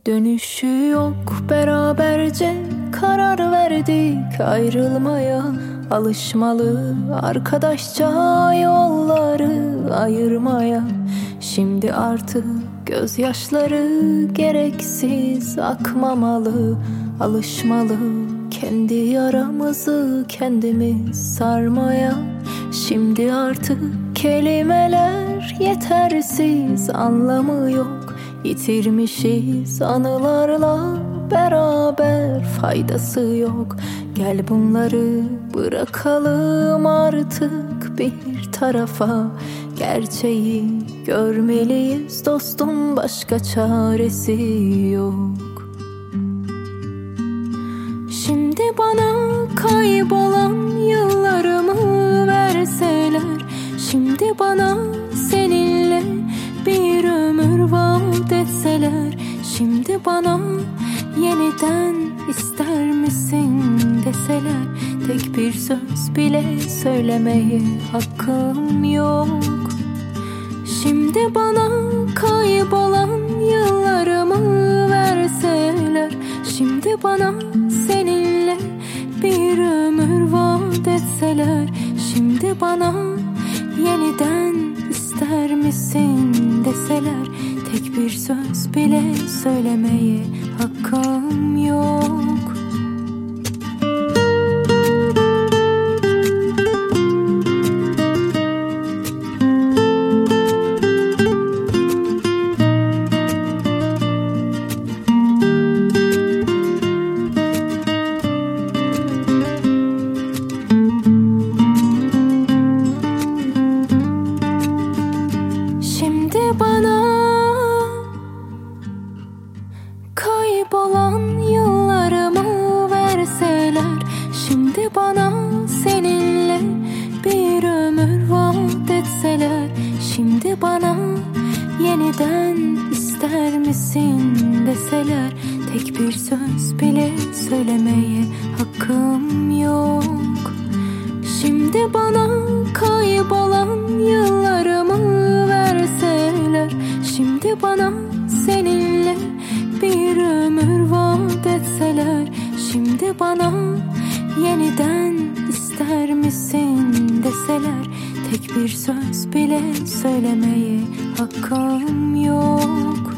Dönüşü yok, beraberce karar verdik ayrılmaya. Alışmalı arkadaşça yolları ayırmaya. Şimdi artık gözyaşları gereksiz akmamalı. Alışmalı kendi yaramızı kendimiz sarmaya. Şimdi artık kelimeler yetersiz, anlamı yok. Yitirmişiz anılarla beraber, faydası yok. Gel bunları bırakalım artık bir tarafa. Gerçeği görmeliyiz dostum, başka çaresi yok. Şimdi bana kaybolan yıllarımı verseler, şimdi bana seninle bir ömür vaat etseler, şimdi bana yeniden ister misin deseler, tek bir söz bile söylemeye hakkım yok. Şimdi bana kaybolan yıllarımı verseler, şimdi bana seninle bir ömür vaat etseler, şimdi bana yeniden ister misin deseler, tek bir söz bile söylemeye hakkım yok. Şimdi bana kaybolan yıllarımı verseler, şimdi bana seninle bir ömür vaat etseler, şimdi bana yeniden ister misin deseler, tek bir söz bile söylemeye hakkım yok. Şimdi bana kaybolan yıllarımı verseler, şimdi bana seninle bir ömür vaat etseler, şimdi bana yeniden ister misin deseler, tek bir söz bile söylemeye hakkım yok.